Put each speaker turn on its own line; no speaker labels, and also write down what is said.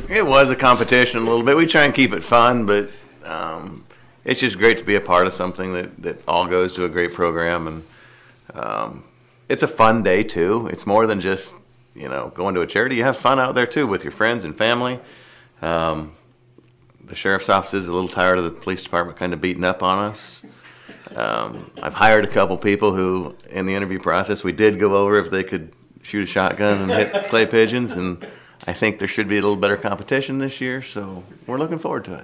It was a competition a little bit. We try and keep it fun, but it's just great to be a part of something that all goes to a great program, and it's a fun day too. It's more than just going to a charity. You have fun out there too with your friends and family. The sheriff's office is a little tired of the police department kind of beating up on us. I've hired a couple people who, in the interview process, we did go over if they could shoot a shotgun and hit clay pigeons, and I think there should be a little better competition this year, so we're looking forward to it.